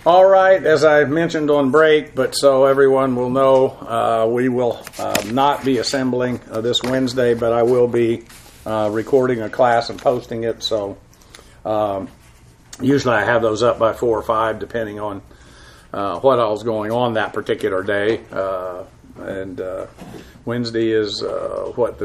All right, as I mentioned on break, but so everyone will know, we will not be assembling this Wednesday, but I will be recording a class and posting it. So usually I have those up by 4 or 5, depending on what else is going on that particular day. And Wednesday is the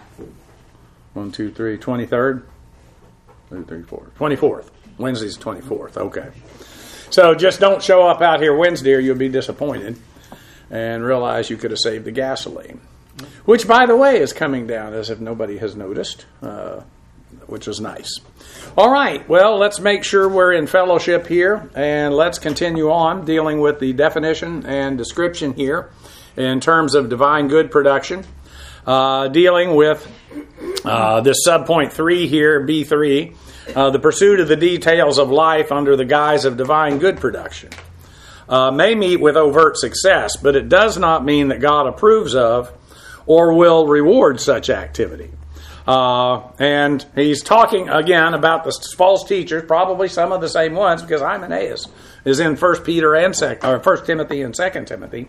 23rd? 1, 2, 3, 4. 24th. Wednesday's 24th. Okay. So just don't show up out here Wednesday or you'll be disappointed and realize you could have saved the gasoline. Which, by the way, is coming down as if nobody has noticed, which is nice. All right, well, let's make sure we're in fellowship here, and let's continue on dealing with the definition and description here in terms of divine good production, dealing with this subpoint 3 here, B3, the pursuit of the details of life under the guise of divine good production. May meet with overt success, but it does not mean that God approves of or will reward such activity. And he's talking again about the false teachers, probably some of the same ones, because Hymenaeus is in 1 Timothy and 2 Timothy.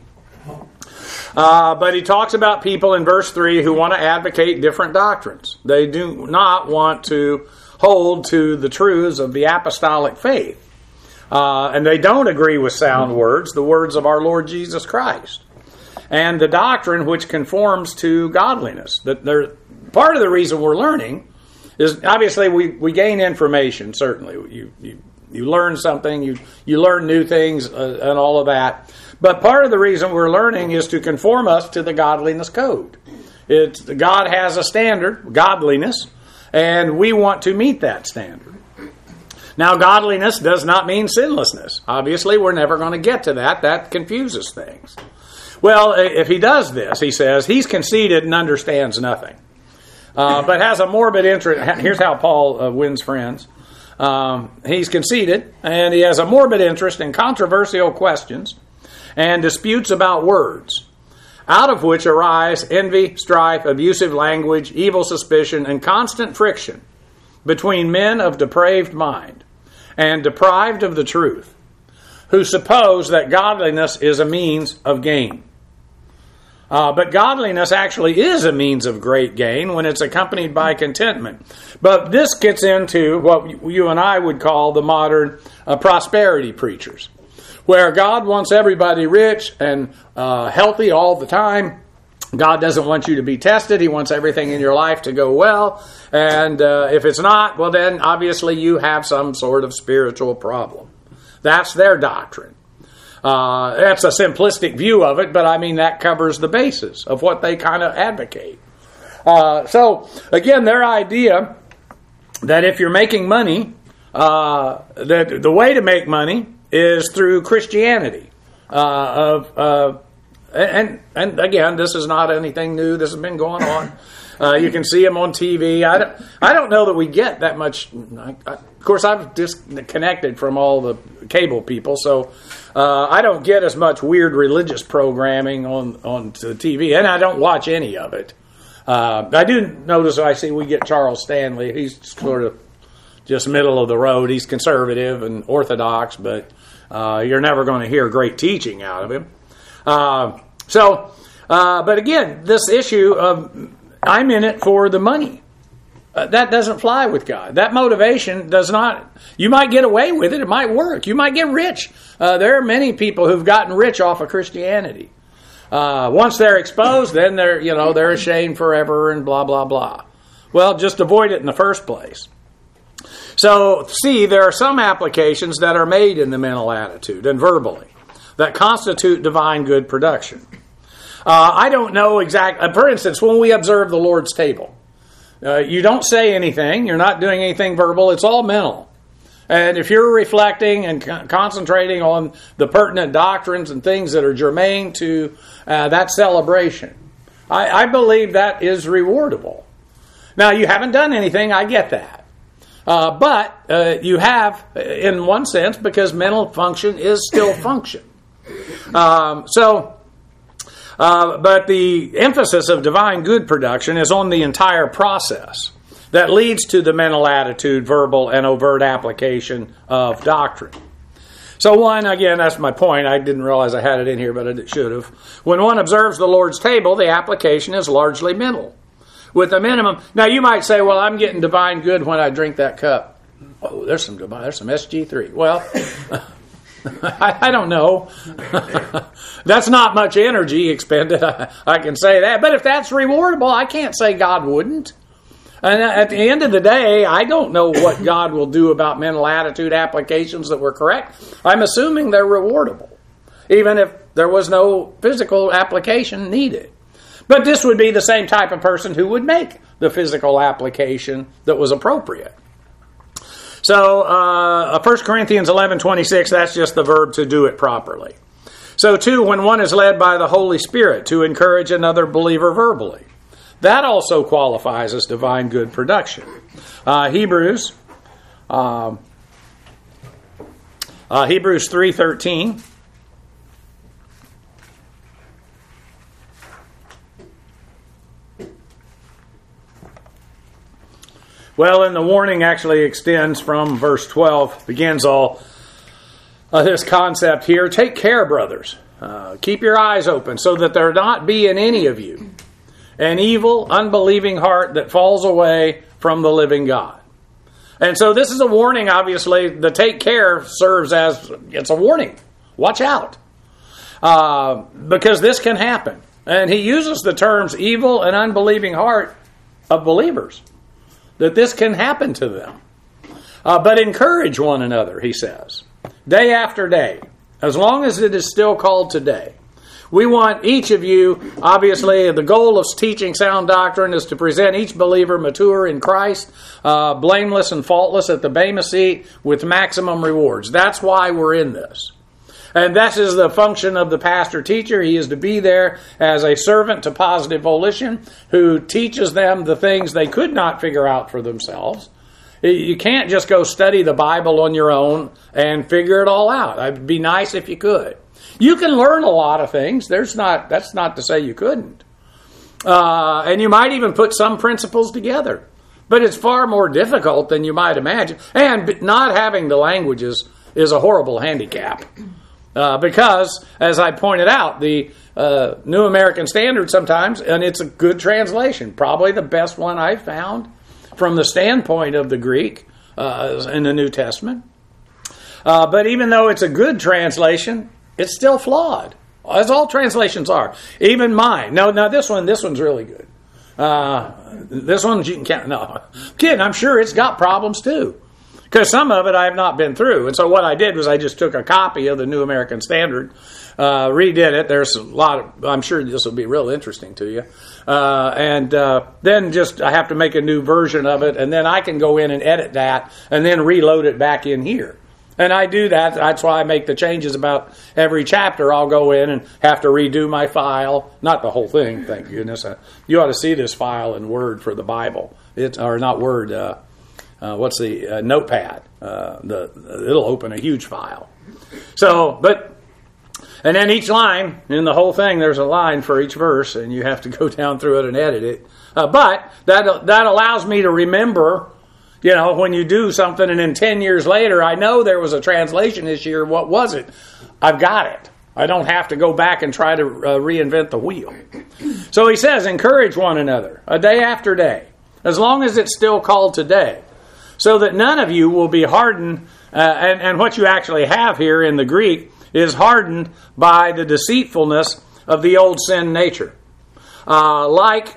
But he talks about people in verse 3 who want to advocate different doctrines. They do not want to hold to the truths of the apostolic faith. And they don't agree with sound words, the words of our Lord Jesus Christ, and the doctrine which conforms to godliness. Part of the reason we're learning is obviously we gain information, certainly. You learn something, you learn new things and all of that. But part of the reason we're learning is to conform us to the godliness code. God has a standard, godliness, and we want to meet that standard. Now, godliness does not mean sinlessness. Obviously, we're never going to get to that. That confuses things. Well, if he does this, he says, he's conceited and understands nothing. But has a morbid interest. Here's how Paul wins friends. He's conceited, and he has a morbid interest in controversial questions and disputes about words, out of which arise envy, strife, abusive language, evil suspicion, and constant friction between men of depraved mind and deprived of the truth, who suppose that godliness is a means of gain. But godliness actually is a means of great gain when it's accompanied by contentment. But this gets into what you and I would call the modern prosperity preachers, where God wants everybody rich and healthy all the time. God doesn't want you to be tested. He wants everything in your life to go well. And if it's not, well then obviously you have some sort of spiritual problem. That's their doctrine. That's a simplistic view of it, but I mean that covers the basis of what they kind of advocate. So again, their idea that if you're making money, that the way to make money is through Christianity. And again, this is not anything new. This has been going on. You can see them on TV. I don't know that we get that much. Of course, I've disconnected from all the cable people, so I don't get as much weird religious programming on the TV, and I don't watch any of it. I do notice we get Charles Stanley. He's sort of just middle of the road. He's conservative and orthodox, but you're never going to hear great teaching out of him. But again, this issue of I'm in it for the money. That doesn't fly with God. That motivation does not. You might get away with it. It might work. You might get rich. There are many people who've gotten rich off of Christianity. Once they're exposed, then they're ashamed forever and blah, blah, blah. Well, just avoid it in the first place. So, see, there are some applications that are made in the mental attitude and verbally that constitute divine good production. I don't know exactly. For instance, when we observe the Lord's table, you don't say anything. You're not doing anything verbal. It's all mental. And if you're reflecting and concentrating on the pertinent doctrines and things that are germane to that celebration, I believe that is rewardable. Now, you haven't done anything. I get that. But you have, in one sense, because mental function is still function. But the emphasis of divine good production is on the entire process that leads to the mental attitude, verbal, and overt application of doctrine. So one, again, that's my point. I didn't realize I had it in here, but I should have. When one observes the Lord's table, the application is largely mental. With a minimum. Now you might say, well, I'm getting divine good when I drink that cup. Oh, there's some SG3. Well, I don't know. That's not much energy expended. I can say that. But if that's rewardable, I can't say God wouldn't. And at the end of the day, I don't know what God will do about mental attitude applications that were correct. I'm assuming they're rewardable, even if there was no physical application needed. But this would be the same type of person who would make the physical application that was appropriate. So 1 Corinthians 11:26, that's just the verb to do it properly. So too, when one is led by the Holy Spirit to encourage another believer verbally, that also qualifies as divine good production. Hebrews 3:13. Well, and the warning actually extends from verse 12, begins all this concept here. Take care, brothers. Keep your eyes open so that there not be in any of you an evil, unbelieving heart that falls away from the living God. And so this is a warning, obviously. The take care serves as, it's a warning. Watch out. Because this can happen. And he uses the terms evil and unbelieving heart of believers. That this can happen to them. But encourage one another, he says. Day after day. As long as it is still called today. We want each of you, obviously, the goal of teaching sound doctrine is to present each believer mature in Christ, blameless and faultless at the Bema seat with maximum rewards. That's why we're in this. And that is the function of the pastor-teacher. He is to be there as a servant to positive volition who teaches them the things they could not figure out for themselves. You can't just go study the Bible on your own and figure it all out. It'd be nice if you could. You can learn a lot of things. That's not to say you couldn't. And you might even put some principles together. But it's far more difficult than you might imagine. And not having the languages is a horrible handicap. Because, as I pointed out, the New American Standard sometimes, and it's a good translation, probably the best one I've found from the standpoint of the Greek in the New Testament. But even though it's a good translation, it's still flawed, as all translations are. Even mine. No, this one's really good. This one you can count. No, kidding. I'm sure it's got problems too, because some of it I have not been through. And so what I did was I just took a copy of the New American Standard, redid it. There's a lot of. I'm sure this will be real interesting to you. And then just I have to make a new version of it, and then I can go in and edit that, and then reload it back in here. And I do that. That's why I make the changes about every chapter. I'll go in and have to redo my file. Not the whole thing, thank goodness. You ought to see this file in Word for the Bible. Or not Word, what's the Notepad. It'll open a huge file. And then each line, in the whole thing, there's a line for each verse, and you have to go down through it and edit it. But that allows me to remember. You know, when you do something and then 10 years later, I know there was a translation issue, or what was it? I've got it. I don't have to go back and try to reinvent the wheel. So he says, encourage one another, a day after day, as long as it's still called today, so that none of you will be hardened, and what you actually have here in the Greek is hardened by the deceitfulness of the old sin nature. Like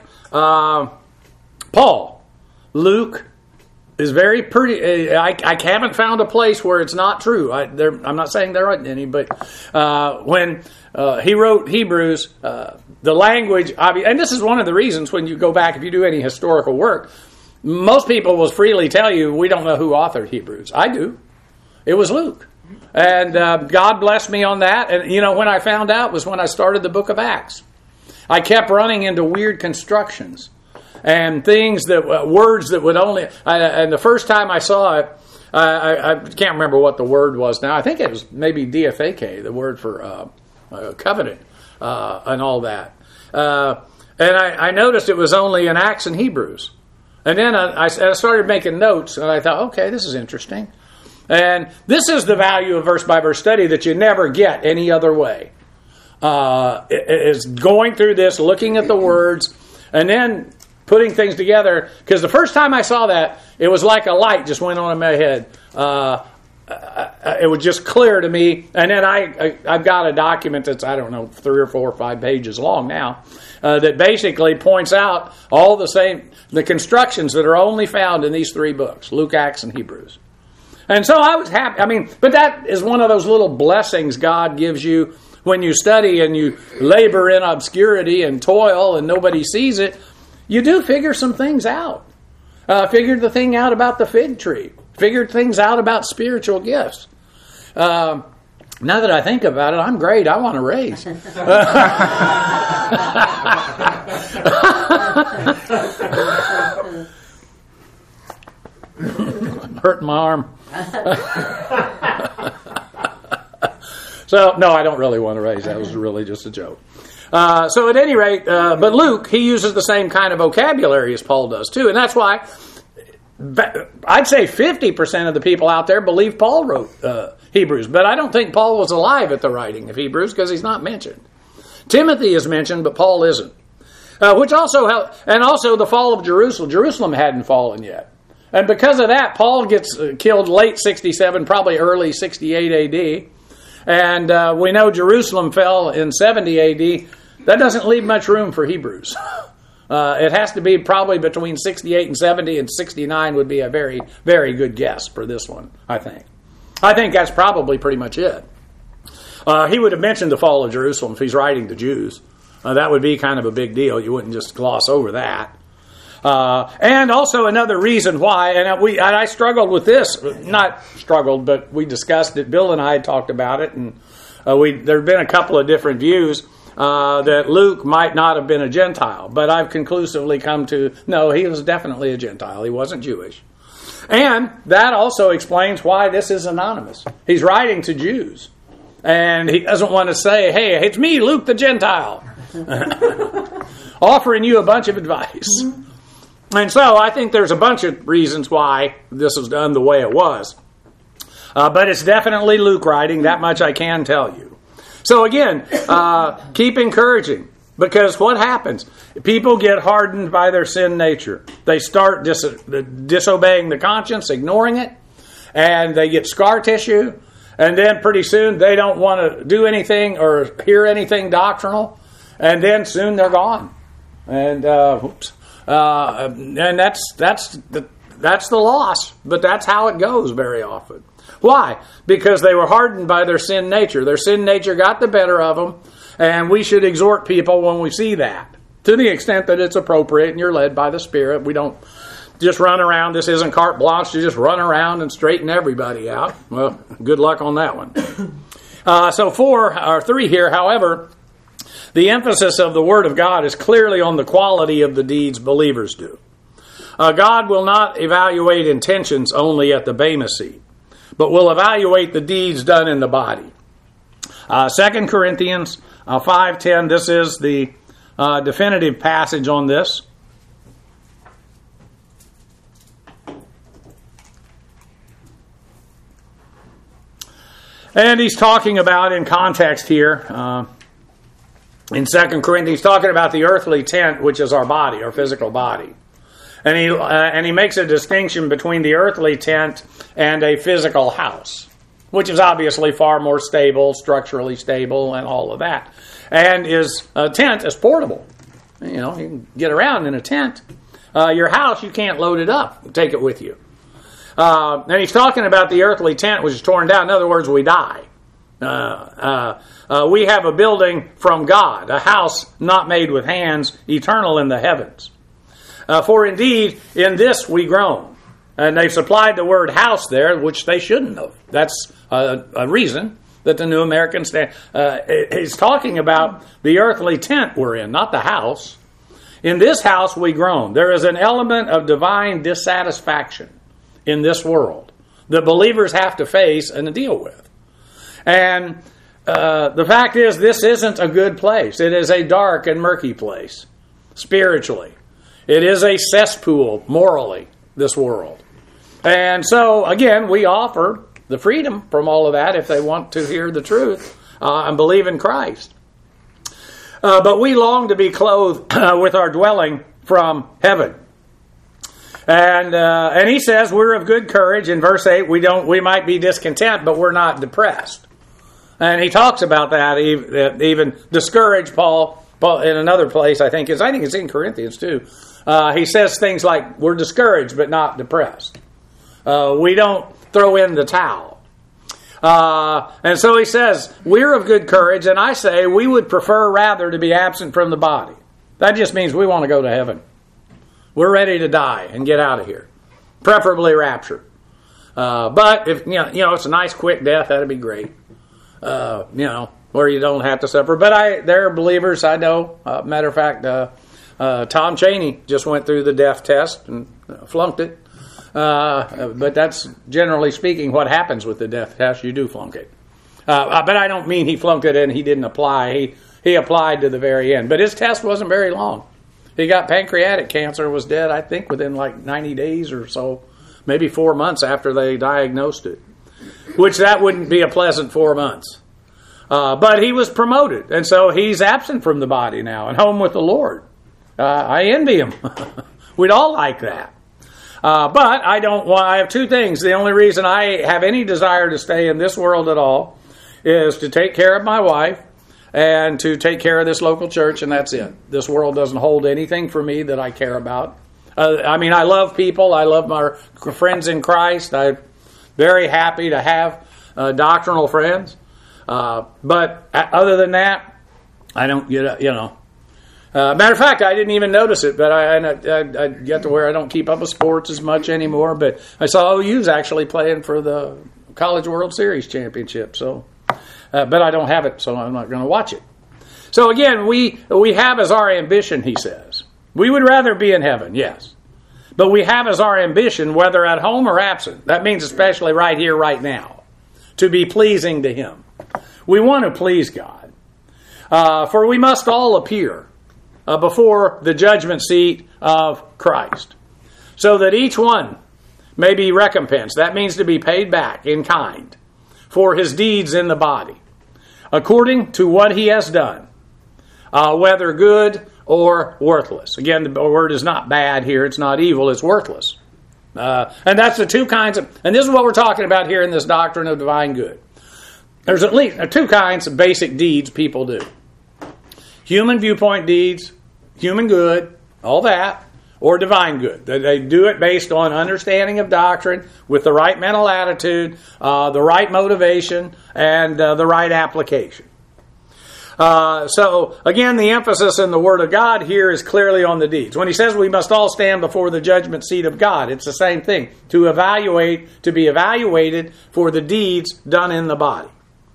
Paul, Luke, is very pretty. I haven't found a place where it's not true. I'm not saying there aren't any, but when he wrote Hebrews, the language, and this is one of the reasons when you go back, if you do any historical work, most people will freely tell you, we don't know who authored Hebrews. I do. It was Luke. And God blessed me on that. And, when I found out was when I started the book of Acts. I kept running into weird constructions. And things words that would only, and the first time I saw it, I can't remember what the word was now. I think it was maybe diatheke, the word for covenant and all that. And I noticed it was only in Acts and Hebrews. And then I started making notes, and I thought, okay, this is interesting. And this is the value of verse-by-verse study that you never get any other way. Is going through this, looking at the words, and then putting things together. Because the first time I saw that, it was like a light just went on in my head. It was just clear to me. And then I've got a document that's, 3 or 4 or 5 pages long now, that basically points out all the constructions that are only found in these 3 books, Luke, Acts, and Hebrews. And so I was happy. But that is one of those little blessings God gives you when you study and you labor in obscurity and toil and nobody sees it. You do figure some things out. Figured the thing out about the fig tree. Figured things out about spiritual gifts. Now that I think about it, I'm great. I want a raise. I'm hurting my arm. So, no, I don't really want to raise. That was really just a joke. So at any rate, but Luke, he uses the same kind of vocabulary as Paul does too. And that's why I'd say 50% of the people out there believe Paul wrote Hebrews. But I don't think Paul was alive at the writing of Hebrews because he's not mentioned. Timothy is mentioned, but Paul isn't. Which also helped, and also the fall of Jerusalem. Jerusalem hadn't fallen yet. And because of that, Paul gets killed late 67, probably early 68 AD. And we know Jerusalem fell in 70 AD. That doesn't leave much room for Hebrews. It has to be probably between 68 and 70, and 69 would be a very, very good guess for this one, I think. I think that's probably pretty much it. He would have mentioned the fall of Jerusalem if he's writing to Jews. That would be kind of a big deal. You wouldn't just gloss over that. And also another reason why, and I struggled with this, not struggled, but we discussed it. Bill and I had talked about it, and there have been a couple of different views that Luke might not have been a Gentile, but I've conclusively come to, no, he was definitely a Gentile. He wasn't Jewish. And that also explains why this is anonymous. He's writing to Jews, and he doesn't want to say, hey, it's me, Luke the Gentile, offering you a bunch of advice. And so I think there's a bunch of reasons why this was done the way it was. But it's definitely Luke writing, that much I can tell you. So again, keep encouraging, because what happens? People get hardened by their sin nature. They start disobeying the conscience, ignoring it, and they get scar tissue, and then pretty soon they don't want to do anything or hear anything doctrinal, and then soon they're gone. And and that's the loss, but that's how it goes very often. Why? Because they were hardened by their sin nature. Their sin nature got the better of them, and we should exhort people when we see that, to the extent that it's appropriate and you're led by the Spirit. We don't just run around. This isn't carte blanche to just run around and straighten everybody out. Well, good luck on that one. So 3 here, however, the emphasis of the Word of God is clearly on the quality of the deeds believers do. God will not evaluate intentions only at the Bema seat, but will evaluate the deeds done in the body. 2 Corinthians 5:10, this is the definitive passage on this. And he's talking about, in context here, in 2 Corinthians, talking about the earthly tent, which is our body, our physical body. And he makes a distinction between the earthly tent and a physical house, which is obviously far more stable, structurally stable, and all of that. And a tent is portable. You can get around in a tent. Your house, you can't load it up, take it with you. And he's talking about the earthly tent, which is torn down. In other words, we die. We have a building from God, a house not made with hands, eternal in the heavens. For indeed, in this we groan. And they've supplied the word house there, which they shouldn't have. That's a reason that the New American Standard is talking about the earthly tent we're in, not the house. In this house we groan. There is an element of divine dissatisfaction in this world that believers have to face and deal with. And the fact is, this isn't a good place. It is a dark and murky place, spiritually. It is a cesspool, morally, this world. And so, again, we offer the freedom from all of that if they want to hear the truth and believe in Christ. But we long to be clothed with our dwelling from heaven. And he says we're of good courage. In verse 8, we might be discontent, but we're not depressed. And he talks about that, even discouraged. Paul in another place, I think it's in Corinthians too. He says things like we're discouraged but not depressed. We don't throw in the towel. And so he says we're of good courage, and I say we would prefer rather to be absent from the body. That just means we want to go to heaven. We're ready to die and get out of here, preferably rapture. But if it's a nice quick death, that'd be great. Where you don't have to suffer. But there are believers I know. Matter of fact, Tom Cheney just went through the death test and flunked it. But that's generally speaking what happens with the death test. You do flunk it. But I don't mean he flunked it and he didn't apply. He applied to the very end. But his test wasn't very long. He got pancreatic cancer, was dead, I think, within like 90 days or so, maybe 4 months after they diagnosed it, which that wouldn't be a pleasant 4 months. But he was promoted, and so he's absent from the body now and home with the Lord. I envy him. We'd all like that. But I have two things. The only reason I have any desire to stay in this world at all is to take care of my wife and to take care of this local church, and that's it. This world doesn't hold anything for me that I care about. I love people. I love my friends in Christ. I'm very happy to have doctrinal friends. But other than that, I don't get, matter of fact, I didn't even notice it, but I get to where I don't keep up with sports as much anymore. But I saw OU's actually playing for the College World Series championship. So, but I don't have it, so I'm not going to watch it. So again, we have as our ambition, he says, we would rather be in heaven, yes. But we have as our ambition, whether at home or absent, that means especially right here, right now, to be pleasing to him. We want to please God. For we must all appear before the judgment seat of Christ, so that each one may be recompensed. That means to be paid back in kind for his deeds in the body, according to what he has done, whether good or worthless. Again, the word is not bad here. It's not evil. It's worthless. And that's the two kinds of, and this is what we're talking about here in this doctrine of divine good. There's at least two kinds of basic deeds people do. Human viewpoint deeds, human good, all that, or divine good. They do it based on understanding of doctrine with the right mental attitude, the right motivation, and the right application. So, again, the emphasis in the Word of God here is clearly on the deeds. When he says we must all stand before the judgment seat of God, it's the same thing. To be evaluated for the deeds done in the body.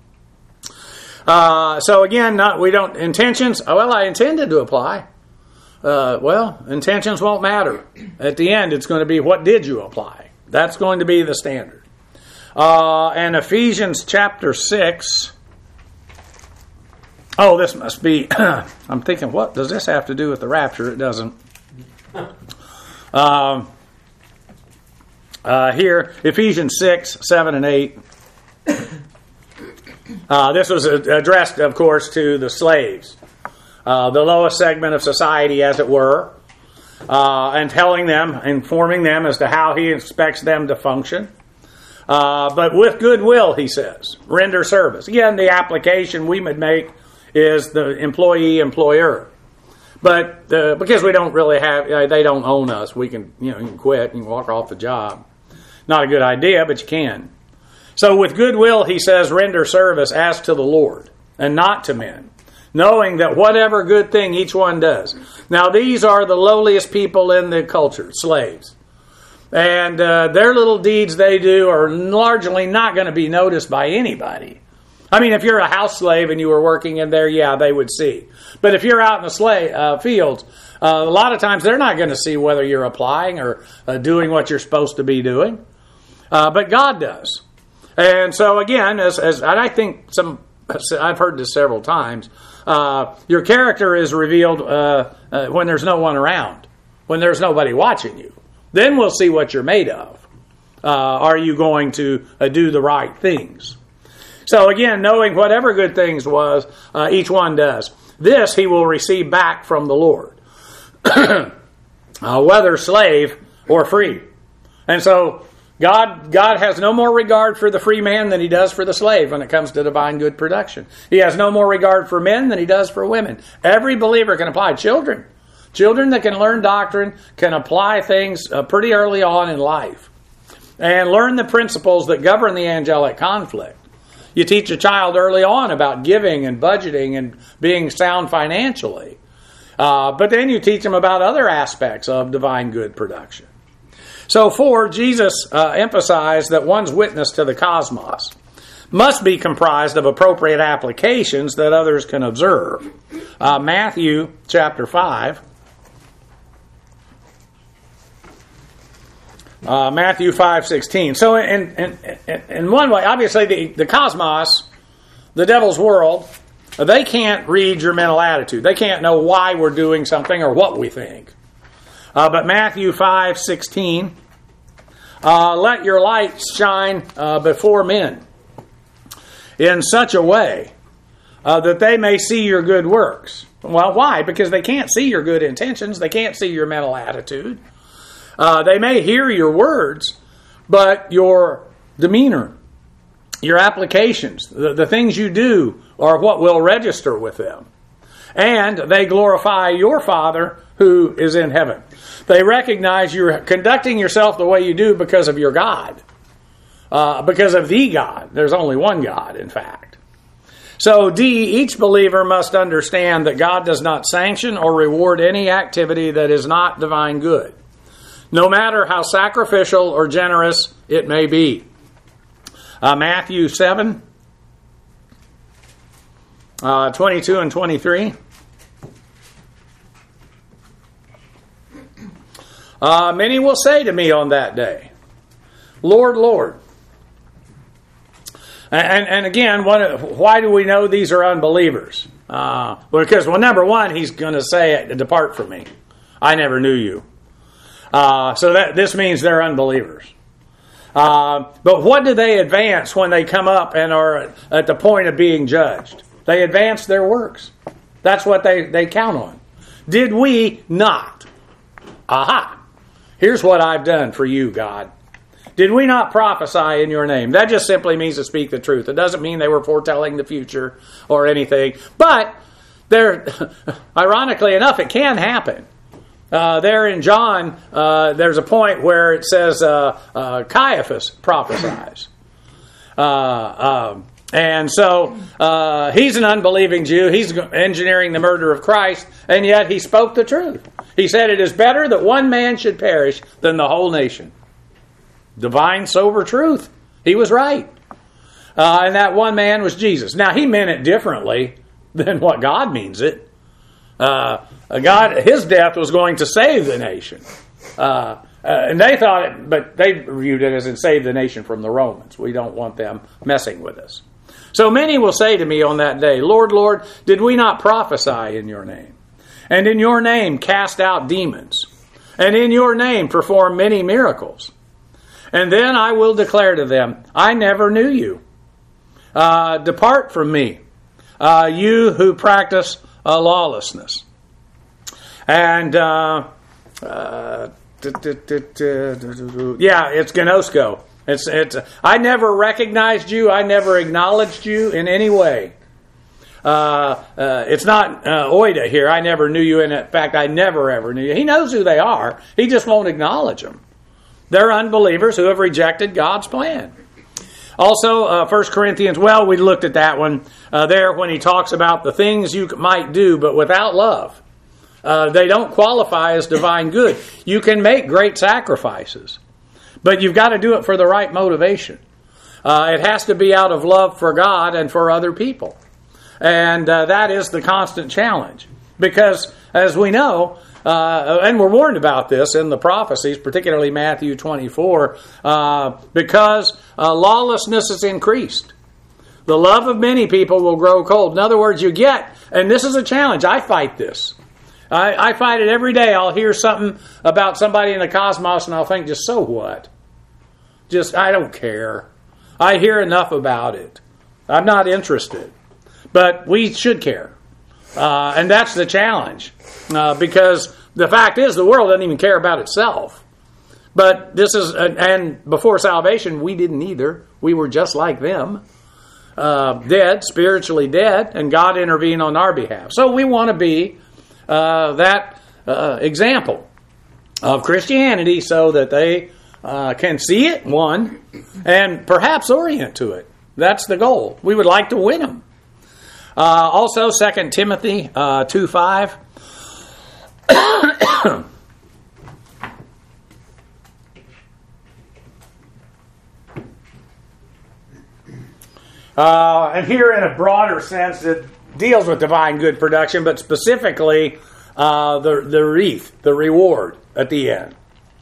So again, intentions, I intended to apply. Intentions won't matter. At the end, it's going to be what did you apply? That's going to be the standard. And Ephesians chapter 6. Oh, this must be, I'm thinking, what does this have to do with the rapture? It doesn't. Here, Ephesians 6, 7, and 8. This was addressed, of course, to the slaves, the lowest segment of society, as it were, and informing them as to how he expects them to function. But with goodwill, he says, render service. Again, the application we would make is the employee-employer. But because we don't really have, they don't own us, we can, you can quit, you can walk off the job. Not a good idea, but you can. So with goodwill, he says, render service as to the Lord and not to men, knowing that whatever good thing each one does. Now, these are the lowliest people in the culture, slaves. And their little deeds they do are largely not going to be noticed by anybody. I mean, if you're a house slave and you were working in there, yeah, they would see. But if you're out in the fields, a lot of times they're not going to see whether you're applying or doing what you're supposed to be doing. But God does. And so again, and I think I've heard this several times, your character is revealed when there's no one around, when there's nobody watching you. Then we'll see what you're made of. are you going to do the right things? So again, knowing whatever good things was, each one does. This he will receive back from the Lord, whether slave or free. And so God has no more regard for the free man than he does for the slave when it comes to divine good production. He has no more regard for men than he does for women. Every believer can apply. Children that can learn doctrine can apply things pretty early on in life and learn the principles that govern the angelic conflict. You teach a child early on about giving and budgeting and being sound financially. But then you teach them about other aspects of divine good production. So 4, Jesus emphasized that one's witness to the cosmos must be comprised of appropriate applications that others can observe. Matthew chapter 5. Matthew 5:16. So in one way, obviously the cosmos, the devil's world, they can't read your mental attitude. They can't know why we're doing something or what we think. But Matthew 5:16, let your light shine before men in such a way that they may see your good works. Well, why? Because they can't see your good intentions. They can't see your mental attitude. They may hear your words, but your demeanor, your applications, the things you do are what will register with them. And they glorify your Father who is in heaven. They recognize you're conducting yourself the way you do because of your God. Because of the God. There's only one God, in fact. So D, each believer must understand that God does not sanction or reward any activity that is not divine good, no matter how sacrificial or generous it may be. Matthew 7, 22 and 23. Many will say to me on that day, Lord, Lord. And again, why do we know these are unbelievers? Because, number one, he's going to say, depart from me. I never knew you. So this means they're unbelievers. But what do they advance when they come up and are at the point of being judged? They advance their works. That's what they count on. Did we not? Aha! Here's what I've done for you, God. Did we not prophesy in your name? That just simply means to speak the truth. It doesn't mean they were foretelling the future or anything. But ironically enough, it can happen. There in John, there's a point where it says Caiaphas prophesies. And so he's an unbelieving Jew. He's engineering the murder of Christ, and yet he spoke the truth. He said, it is better that one man should perish than the whole nation. Divine, sober truth. He was right. And that one man was Jesus. Now, he meant it differently than what God means it. His death was going to save the nation. And they thought it, but they viewed it as in save the nation from the Romans. We don't want them messing with us. So many will say to me on that day, Lord, Lord, did we not prophesy in your name? And in your name cast out demons? And in your name perform many miracles? And then I will declare to them, I never knew you. Depart from me, you who practice lawlessness. And it's gnosko. It's. I never recognized you. I never acknowledged you in any way. It's not oida here. I never knew you. In fact, I never ever knew you. He knows who they are. He just won't acknowledge them. They're unbelievers who have rejected God's plan. Also, 1 Corinthians, we looked at that one there when he talks about the things you might do, but without love. They don't qualify as divine good. You can make great sacrifices, but you've got to do it for the right motivation. It has to be out of love for God and for other people. And that is the constant challenge. Because, as we know, and we're warned about this in the prophecies, particularly Matthew 24, because lawlessness is increased. The love of many people will grow cold. In other words, you get, and this is a challenge, I fight this. I fight it every day. I'll hear something about somebody in the cosmos and I'll think, just so what? I don't care. I hear enough about it. I'm not interested. But we should care. And that's the challenge. Because the fact is, the world doesn't even care about itself. But this is, and before salvation, we didn't either. We were just like them. Dead, spiritually dead, and God intervened on our behalf. So we want to be that example of Christianity so that they can see it, one, and perhaps orient to it. That's the goal. We would like to win them. Also, 2 Timothy 2:5. And here in a broader sense, it deals with divine good production, but specifically the wreath, the reward at the end.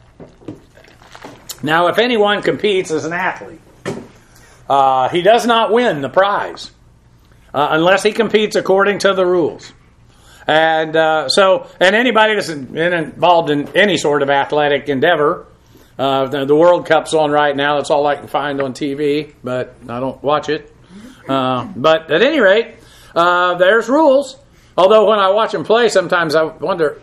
Now, if anyone competes as an athlete, he does not win the prize unless he competes according to the rules. And and anybody that's involved in any sort of athletic endeavor, the World Cup's on right now. That's all I can find on TV, but I don't watch it. But at any rate, there's rules. Although when I watch them play, sometimes I wonder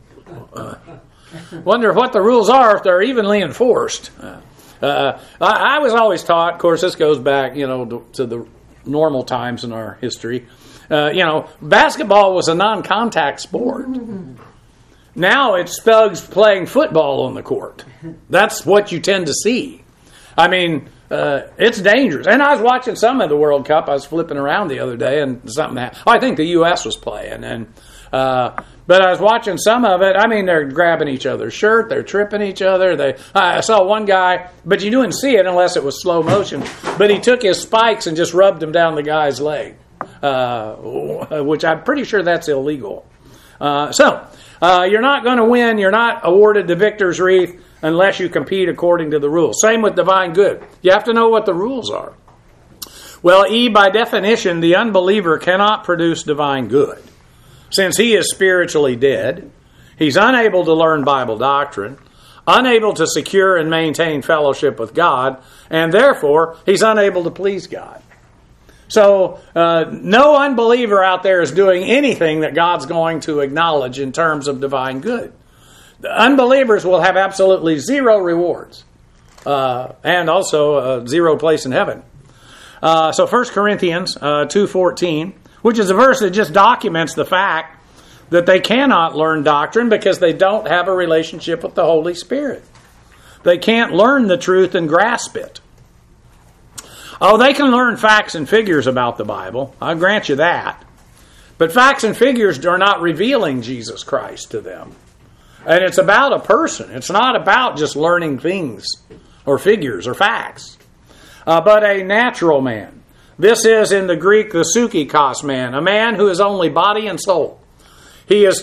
what the rules are, if they're evenly enforced. I was always taught, of course, this goes back, to the normal times in our history. Basketball was a non-contact sport. Now it's thugs playing football on the court. That's what you tend to see. I mean, it's dangerous. And I was watching some of the World Cup. I was flipping around the other day, and something happened. I think the U.S. was playing, but I was watching some of it. I mean, they're grabbing each other's shirt. They're tripping each other. I saw one guy, but you didn't see it unless it was slow motion. But he took his spikes and just rubbed them down the guy's leg, which I'm pretty sure that's illegal. You're not going to win. You're not awarded the victor's wreath unless you compete according to the rules. Same with divine good. You have to know what the rules are. Well, by definition, the unbeliever cannot produce divine good. Since he is spiritually dead, he's unable to learn Bible doctrine, unable to secure and maintain fellowship with God, and therefore, he's unable to please God. So, no unbeliever out there is doing anything that God's going to acknowledge in terms of divine good. The unbelievers will have absolutely zero rewards, and also zero place in heaven. So 1 Corinthians 2:14, which is a verse that just documents the fact that they cannot learn doctrine because they don't have a relationship with the Holy Spirit. They can't learn the truth and grasp it. Oh, they can learn facts and figures about the Bible. I'll grant you that. But facts and figures are not revealing Jesus Christ to them. And it's about a person. It's not about just learning things or figures or facts. But a natural man. This is in the Greek the psychikos man, a man who is only body and soul. He is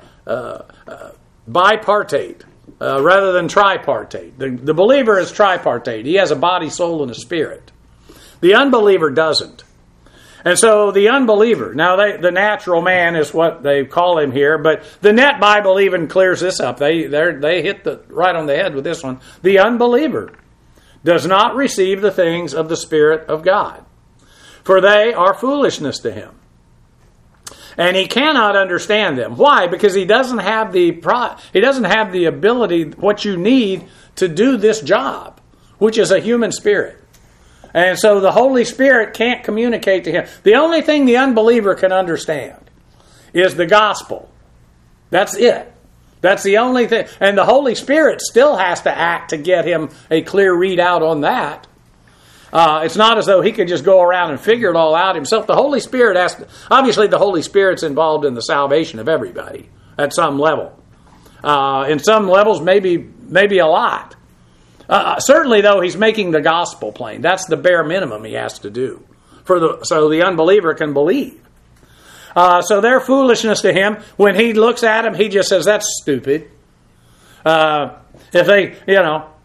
bipartite rather than tripartite. The believer is tripartite. He has a body, soul, and a spirit. The unbeliever doesn't. And so the unbeliever, now the natural man is what they call him here, but the Net Bible even clears this up. They hit right on the head with this one. The unbeliever does not receive the things of the Spirit of God, for they are foolishness to him. And he cannot understand them. Why? Because he doesn't have the ability, what you need to do this job, which is a human spirit. And so the Holy Spirit can't communicate to him. The only thing the unbeliever can understand is the gospel. That's it. That's the only thing. And the Holy Spirit still has to act to get him a clear readout on that. It's not as though he could just go around and figure it all out himself. The Holy Spirit has to, obviously the Holy Spirit's involved in the salvation of everybody at some level. In some levels, maybe a lot. Certainly, though, he's making the gospel plain. That's the bare minimum he has to do so the unbeliever can believe. So they're foolishness to him. When he looks at him, he just says, "That's stupid." If they,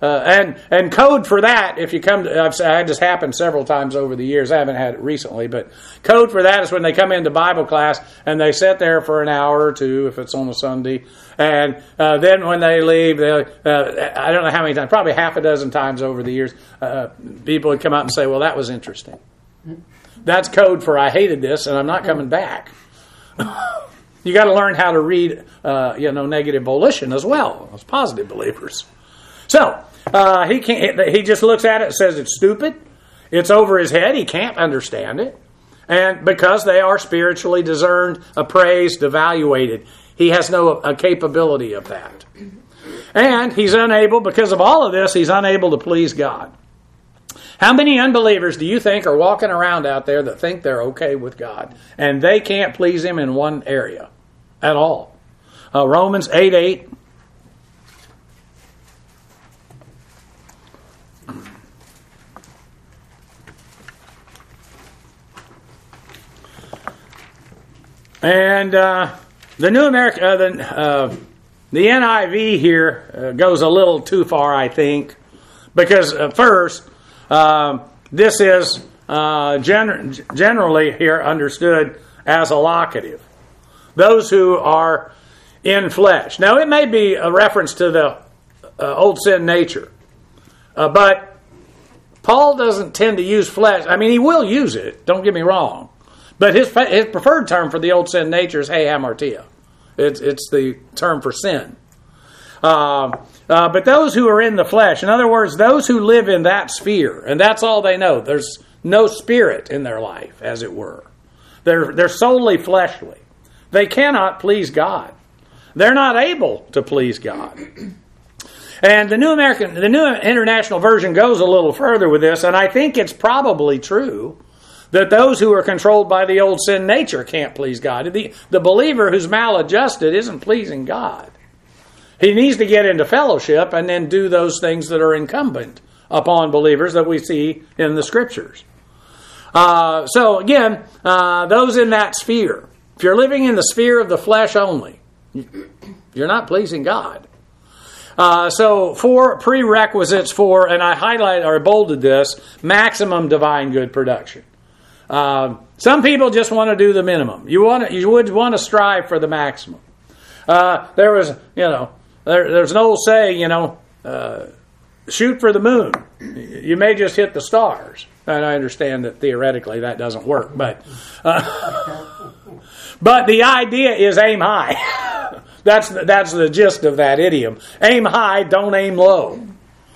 And code for that, if you come to, I've had this happen several times over the years. I haven't had it recently, but code for that is when they come into Bible class and they sit there for an hour or two, if it's on a Sunday, and then when they leave, I don't know how many times, probably half a dozen times over the years, people would come up and say, "Well, that was interesting." That's code for I hated this and I'm not coming back. You got to learn how to read, negative volition as well as positive believers. So he just looks at it and says it's stupid. It's over his head. He can't understand it, and because they are spiritually discerned, appraised, evaluated, he has no capability of that, and he's unable. Because of all of this, he's unable to please God. How many unbelievers do you think are walking around out there that think they're okay with God and they can't please Him in one area at all? Romans 8:8. And the New American, the NIV here goes a little too far, I think, because first. This is generally here understood as a locative. Those who are in flesh. Now, it may be a reference to the old sin nature, but Paul doesn't tend to use flesh. I mean, he will use it, don't get me wrong, but his preferred term for the old sin nature is hey hamartia. It's the term for sin. But those who are in the flesh, in other words, those who live in that sphere, and that's all they know. There's no spirit in their life, as it were. They're solely fleshly. They cannot please God. They're not able to please God. And the New International Version goes a little further with this, and I think it's probably true that those who are controlled by the old sin nature can't please God. The believer who's maladjusted isn't pleasing God. He needs to get into fellowship and then do those things that are incumbent upon believers that we see in the Scriptures. So again, those in that sphere. If you're living in the sphere of the flesh only, you're not pleasing God. So 4 prerequisites for, and I highlighted or bolded this, maximum divine good production. Some people just want to do the minimum. You would want to strive for the maximum. There's an old saying, shoot for the moon. You may just hit the stars. And I understand that theoretically that doesn't work, but the idea is aim high. That's the gist of that idiom. Aim high, don't aim low.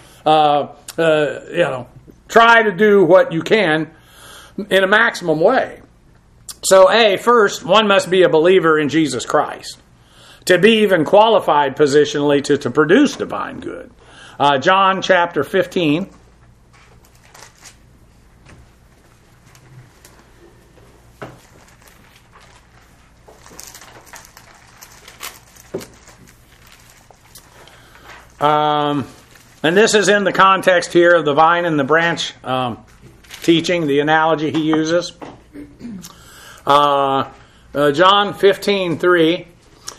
Try to do what you can in a maximum way. So, first, one must be a believer in Jesus Christ to be even qualified positionally to produce divine good. John chapter 15. And this is in the context here of the vine and the branch teaching, the analogy he uses. John 15:3.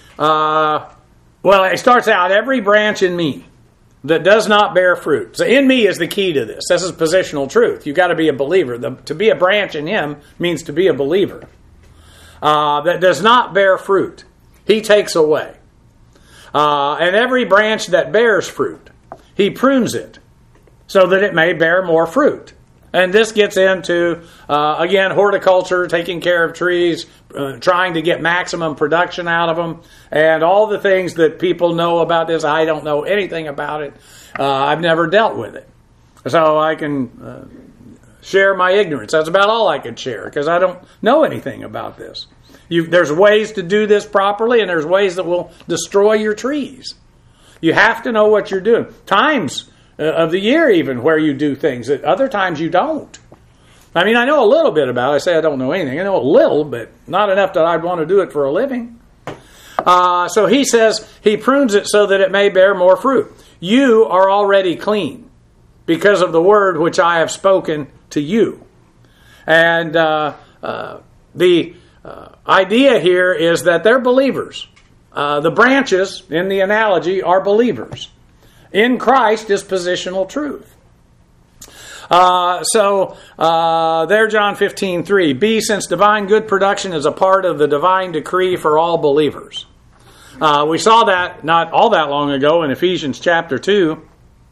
Well, it starts out, every branch in me that does not bear fruit. So in me is the key to this. This is positional truth. You've got to be a believer. To be a branch in him means to be a believer. That does not bear fruit, he takes away. And every branch that bears fruit, he prunes it so that it may bear more fruit. And this gets into, again, horticulture, taking care of trees, trying to get maximum production out of them, and all the things that people know about this. I don't know anything about it. I've never dealt with it. So I can share my ignorance. That's about all I could share, because I don't know anything about this. There's ways to do this properly, and there's ways that will destroy your trees. You have to know what you're doing. Times of the year even where you do things that other times you don't. I mean, I know a little bit about it. I say I don't know anything. I know a little, but not enough that I'd want to do it for a living. So he says he prunes it so that it may bear more fruit. You are already clean because of the word which I have spoken to you. And the idea here is that they're believers. The branches in the analogy are believers. in Christ is positional truth. There, John 15:3. B, since divine good production is a part of the divine decree for all believers. We saw that not all that long ago in Ephesians chapter 2.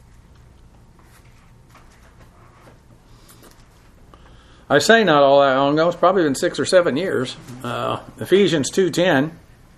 I say not all that long ago. It's probably been 6 or 7 years. Ephesians 2:10.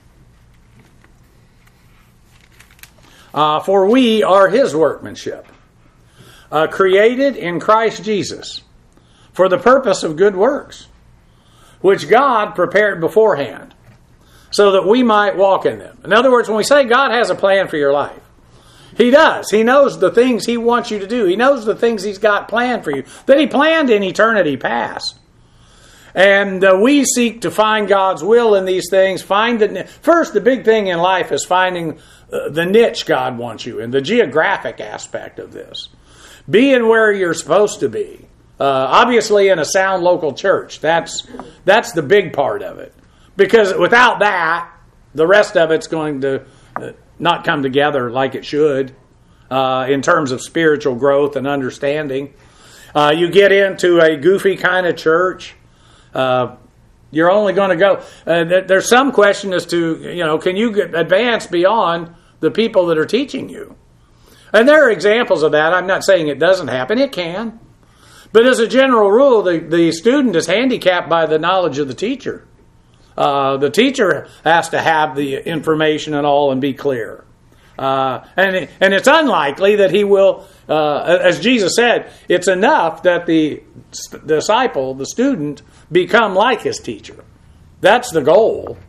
For we are his workmanship, created in Christ Jesus for the purpose of good works, which God prepared beforehand so that we might walk in them. In other words, when we say God has a plan for your life, He does. He knows the things He wants you to do. He knows the things He's got planned for you, that He planned in eternity past. And we seek to find God's will in these things. First, the big thing in life is finding the niche God wants you in, the geographic aspect of this. Being where you're supposed to be. Obviously in a sound local church. That's the big part of it. Because without that, the rest of it's going to not come together like it should in terms of spiritual growth and understanding. You get into a goofy kind of church, you're only going to go. There's some question as to, can you advance beyond the people that are teaching you? And there are examples of that. I'm not saying it doesn't happen. It can. But as a general rule, the student is handicapped by the knowledge of the teacher. The teacher has to have the information and all and be clear. And it's unlikely that he will, as Jesus said, it's enough that the disciple, the student, become like his teacher. That's the goal.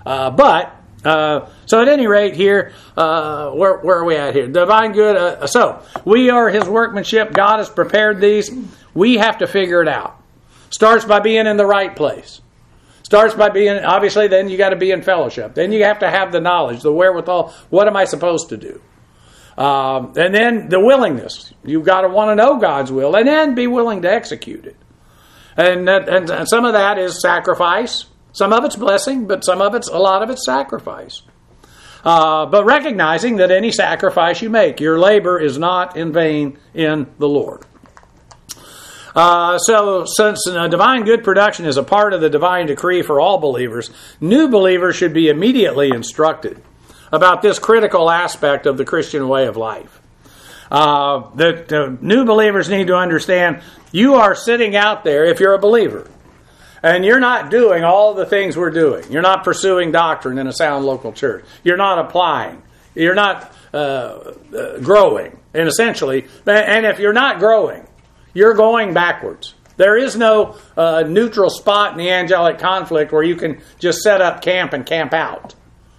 So at any rate here, where are we at here? Divine good. So we are his workmanship. God has prepared these. We have to figure it out. Starts by being in the right place. Starts by being, obviously, then you got to be in fellowship. Then you have to have the knowledge, the wherewithal. What am I supposed to do? And then the willingness. You've got to want to know God's will and then be willing to execute it. And some of that is sacrifice. Some of it's blessing, but a lot of it's sacrifice. But recognizing that any sacrifice you make, your labor is not in vain in the Lord. So since divine good production is a part of the divine decree for all believers, new believers should be immediately instructed about this critical aspect of the Christian way of life. That new believers need to understand you are sitting out there, if you're a believer, and you're not doing all the things we're doing. You're not pursuing doctrine in a sound local church. You're not applying. You're not growing, and essentially. And if you're not growing, you're going backwards. There is no neutral spot in the angelic conflict where you can just set up camp and camp out.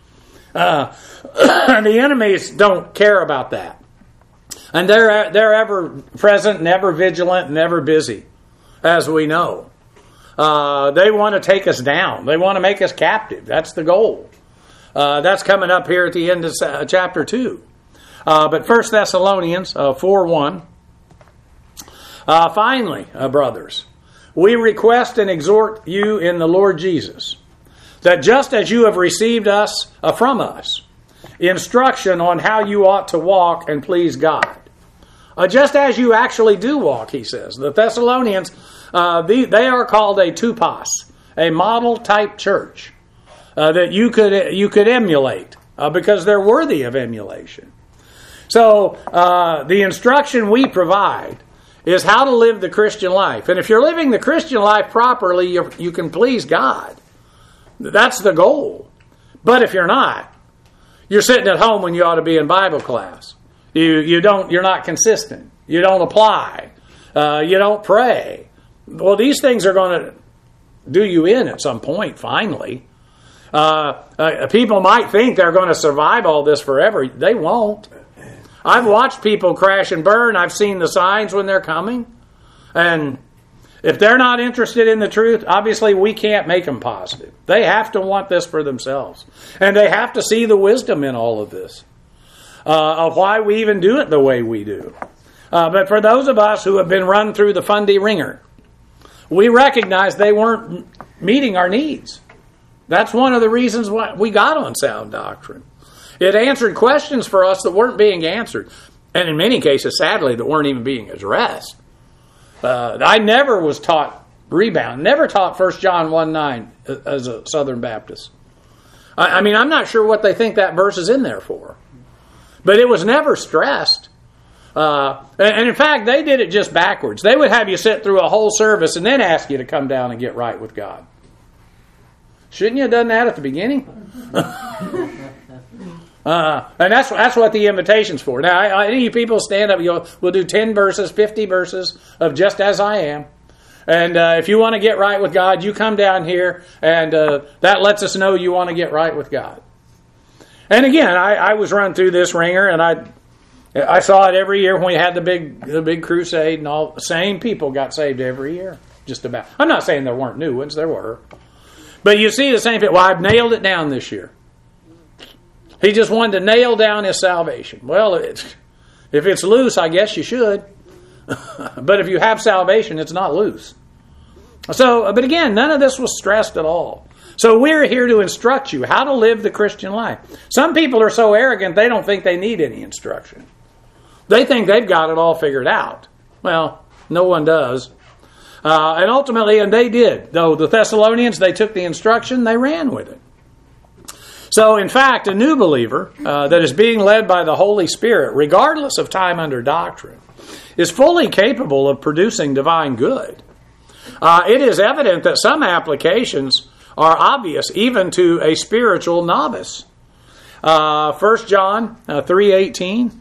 The enemies don't care about that. And they're ever present and ever vigilant and ever busy, as we know. They want to take us down. They want to make us captive. That's the goal. That's coming up here at the end of chapter 2. But 1 Thessalonians 4:1. Finally, brothers, we request and exhort you in the Lord Jesus, that just as you have received from us, instruction on how you ought to walk and please God. Just as you actually do walk, he says. The Thessalonians, they are called a tupos, a model type church that you could emulate because they're worthy of emulation. So the instruction we provide is how to live the Christian life. And if you're living the Christian life properly, you can please God. That's the goal. But if you're not, you're sitting at home when you ought to be in Bible class. You're not consistent. You don't apply. You don't pray. Well, these things are going to do you in at some point, finally. People might think they're going to survive all this forever. They won't. I've watched people crash and burn. I've seen the signs when they're coming. And if they're not interested in the truth, obviously we can't make them positive. They have to want this for themselves. And they have to see the wisdom in all of this. Of why we even do it the way we do. But for those of us who have been run through the Fundy ringer, we recognize they weren't meeting our needs. That's one of the reasons why we got on sound doctrine. It answered questions for us that weren't being answered. And in many cases, sadly, that weren't even being addressed. I never was taught rebound, never taught 1 John 1:9 as a Southern Baptist. I mean, I'm not sure what they think that verse is in there for. But it was never stressed. And in fact, they did it just backwards. They would have you sit through a whole service and then ask you to come down and get right with God. Shouldn't you have done that at the beginning? And that's what the invitation's for. Now, any of you people stand up and go, we'll do 10 verses, 50 verses of just as I am. And if you want to get right with God, you come down here, and that lets us know you want to get right with God. And again, I was run through this ringer, and I saw it every year when we had the big crusade, and all the same people got saved every year, just about. I'm not saying there weren't new ones, there were. But you see the same thing. Well, I've nailed it down this year. He just wanted to nail down his salvation. Well, if it's loose, I guess you should. But if you have salvation, it's not loose. So, but again, none of this was stressed at all. So we're here to instruct you how to live the Christian life. Some people are so arrogant, they don't think they need any instruction. They think they've got it all figured out. Well, no one does. And ultimately, and they did. Though the Thessalonians, they took the instruction, they ran with it. So, in fact, a new believer that is being led by the Holy Spirit, regardless of time under doctrine, is fully capable of producing divine good. It is evident that some applications are obvious even to a spiritual novice. 1 John 3:18.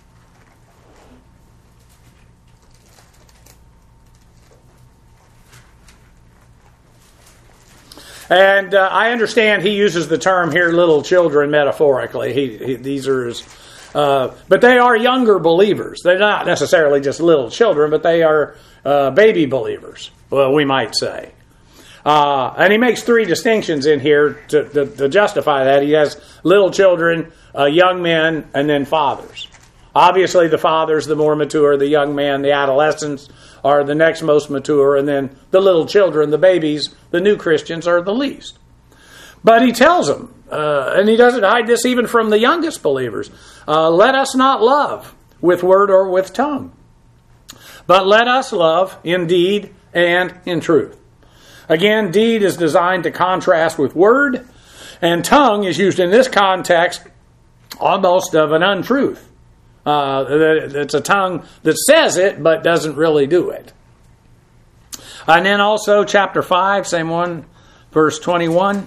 And I understand he uses the term here, little children, metaphorically. These are his, but they are younger believers. They're not necessarily just little children, but they are baby believers, well, we might say. And he makes three distinctions in here to justify that. He has little children, young men, and then fathers. Obviously, the fathers, the more mature, the young men, the adolescents are the next most mature, and then the little children, the babies, the new Christians are the least. But he tells them, and he doesn't hide this even from the youngest believers, let us not love with word or with tongue, but let us love in deed and in truth. Again, deed is designed to contrast with word, and tongue is used in this context almost of an untruth. It's a tongue that says it, but doesn't really do it. And then also chapter 5, same one, verse 21.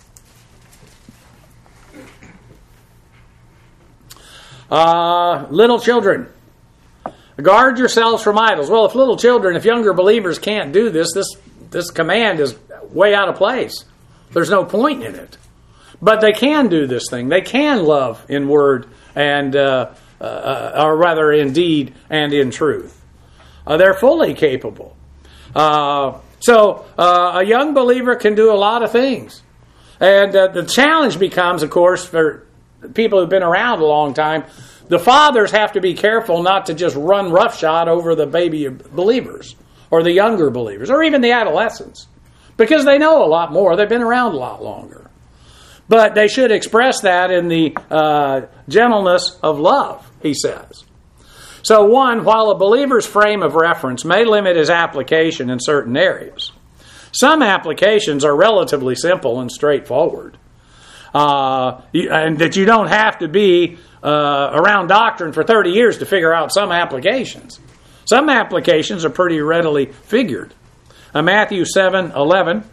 Little children, guard yourselves from idols. Well, if little children, if younger believers can't do this command is way out of place. There's no point in it. But they can do this thing. They can love in word and or rather in deed and in truth. They're fully capable. So a young believer can do a lot of things. And the challenge becomes, of course, for people who've been around a long time, the fathers have to be careful not to just run roughshod over the baby believers or the younger believers or even the adolescents, because they know a lot more. They've been around a lot longer. But they should express that in the gentleness of love, he says. So one, while a believer's frame of reference may limit his application in certain areas, some applications are relatively simple and straightforward. And that you don't have to be around doctrine for 30 years to figure out some applications. Some applications are pretty readily figured. Matthew 7:11.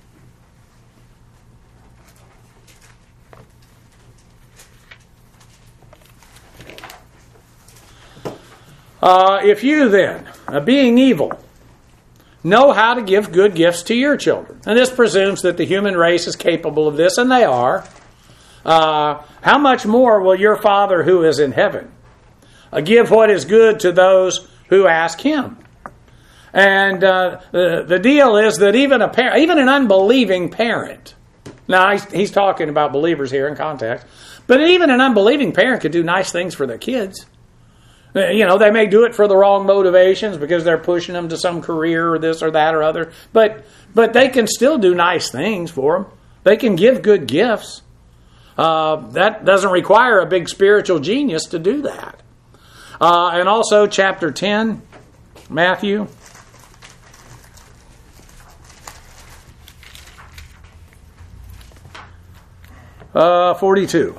If you then, being evil, know how to give good gifts to your children. And this presumes that the human race is capable of this, and they are. How much more will your Father who is in heaven give what is good to those who ask Him? And the deal is that even an unbelieving parent, now he's talking about believers here in context, but even an unbelieving parent could do nice things for their kids. You know, they may do it for the wrong motivations because they're pushing them to some career or this or that or other. But they can still do nice things for them. They can give good gifts. That doesn't require a big spiritual genius to do that. And also chapter 10, Matthew. Uh, 42.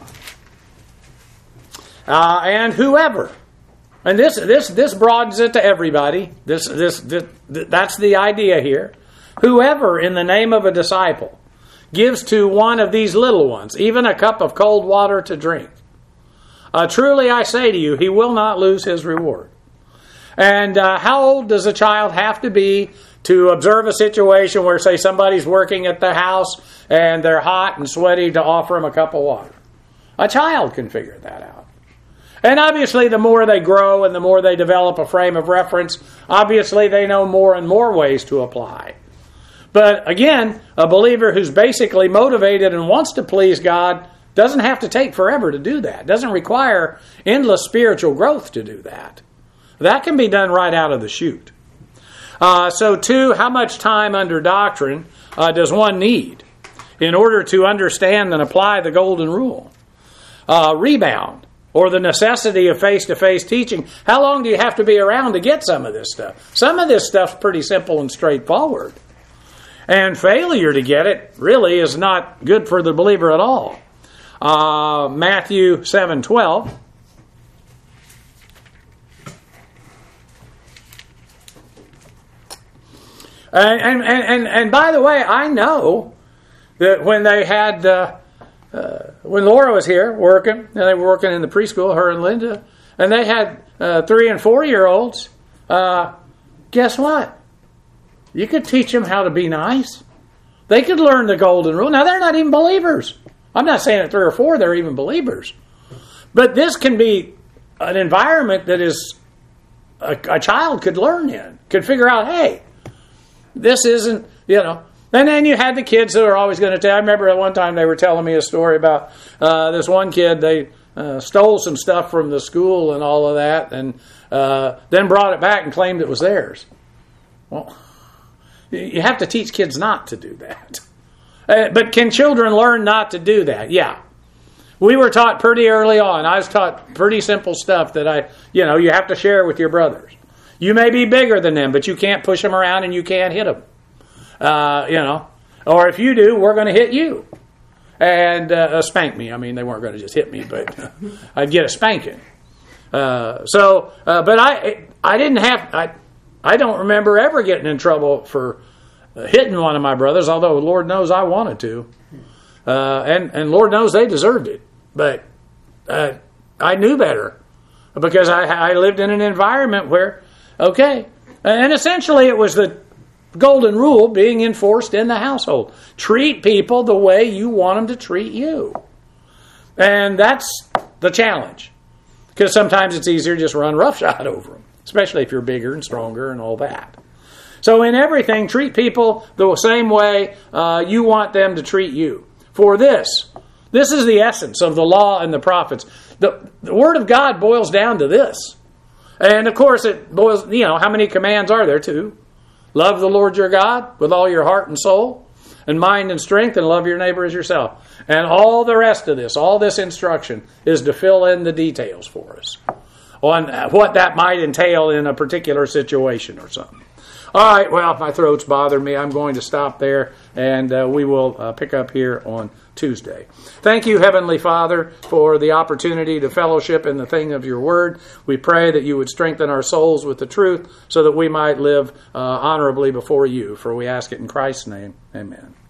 And whoever, and this broadens it to everybody. That's the idea here. Whoever, in the name of a disciple, gives to one of these little ones even a cup of cold water to drink, truly I say to you, he will not lose his reward. And how old does a child have to be to observe a situation where, say, somebody's working at the house and they're hot and sweaty to offer them a cup of water? A child can figure that out. And obviously, the more they grow and the more they develop a frame of reference, obviously they know more and more ways to apply. But again, a believer who's basically motivated and wants to please God doesn't have to take forever to do that. Doesn't require endless spiritual growth to do that. That can be done right out of the chute. So 2, how much time under doctrine does one need in order to understand and apply the golden rule? Rebound, or the necessity of face-to-face teaching. How long do you have to be around to get some of this stuff? Some of this stuff's pretty simple and straightforward. And failure to get it really is not good for the believer at all. Matthew 7:12. And by the way, I know that when they had, when Laura was here working, and they were working in the preschool, her and Linda, and they had 3 and 4-year-olds, guess what? You could teach them how to be nice. They could learn the golden rule. Now, they're not even believers. I'm not saying at 3 or 4 they're even believers. But this can be an environment that is a child could learn in, could figure out, hey, this isn't, And then you had the kids that are always going to tell. I remember at one time they were telling me a story about this one kid. They stole some stuff from the school and all of that, and then brought it back and claimed it was theirs. Well, you have to teach kids not to do that. But can children learn not to do that? Yeah. We were taught pretty early on. I was taught pretty simple stuff that you have to share with your brothers. You may be bigger than them, but you can't push them around and you can't hit them. Or if you do, we're going to hit you. And spank me. I mean, they weren't going to just hit me, but I'd get a spanking. But I didn't have... I don't remember ever getting in trouble for hitting one of my brothers, although Lord knows I wanted to. And Lord knows they deserved it. But I knew better because I lived in an environment where, okay, and essentially it was the golden rule being enforced in the household. Treat people the way you want them to treat you. And that's the challenge. Because sometimes it's easier to just run roughshod over them, especially if you're bigger and stronger and all that. So in everything, treat people the same way you want them to treat you. For this is the essence of the law and the prophets. The Word of God boils down to this. And of course it boils, how many commands are there? 2. Love the Lord your God with all your heart and soul and mind and strength, and love your neighbor as yourself. And all the rest of this, all this instruction is to fill in the details for us on what that might entail in a particular situation or something. All right, well, my throat's bothering me. I'm going to stop there, and we will pick up here on Tuesday. Thank you, Heavenly Father, for the opportunity to fellowship in the thing of your word. We pray that you would strengthen our souls with the truth so that we might live honorably before you. For we ask it in Christ's name. Amen.